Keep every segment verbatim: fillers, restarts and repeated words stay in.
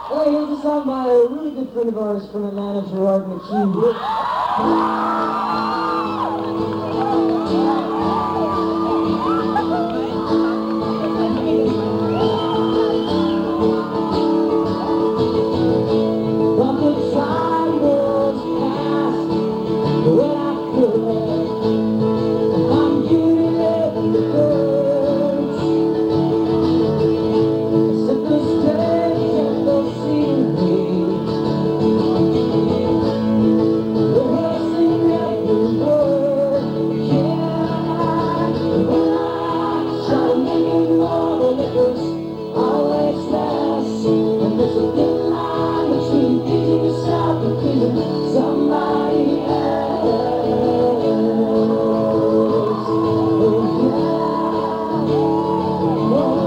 Oh, here's a song by a really good friend of ours from Atlanta, Gerard McHugh. Bucket side was past when I could. I'm getting up the birds. Set the stage and the scenery. Rehearsing every word. Yeah, when I try to make it more than it was always less. And there's a thin line between pleasing yourself and pleasing somebody else. Oh yeah, oh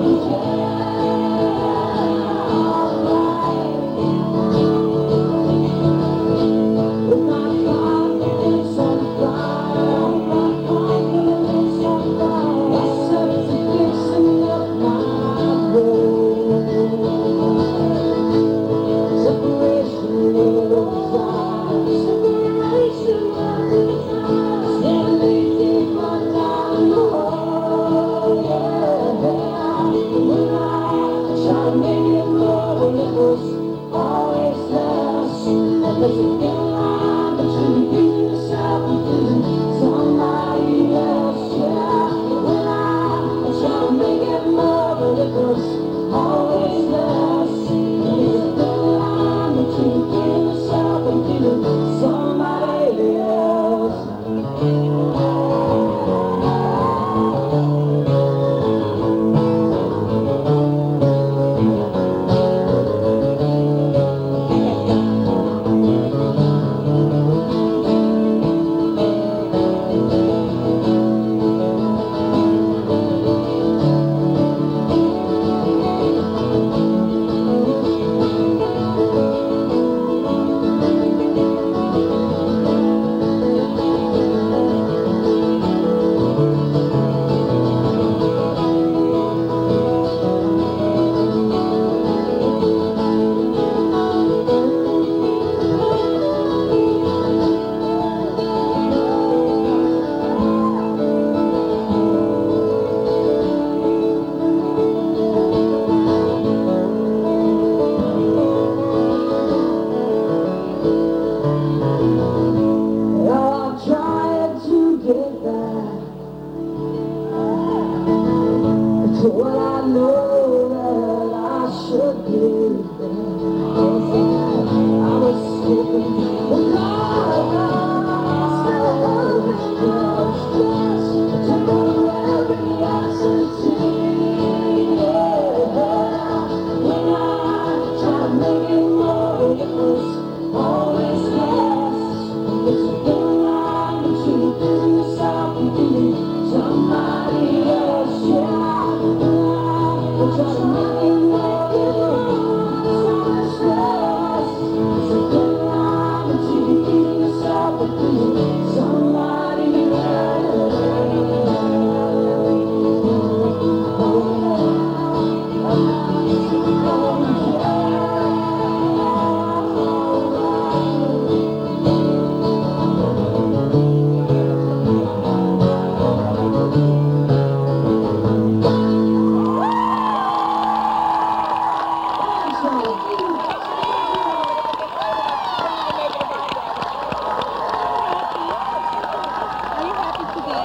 yeah, with my confidence on fire, my confidence on fire, I set to fixing up my road. Separation of desire, separation of desire, standing deep under the wall, yeah. When I try to make it more than it was always less, and there's a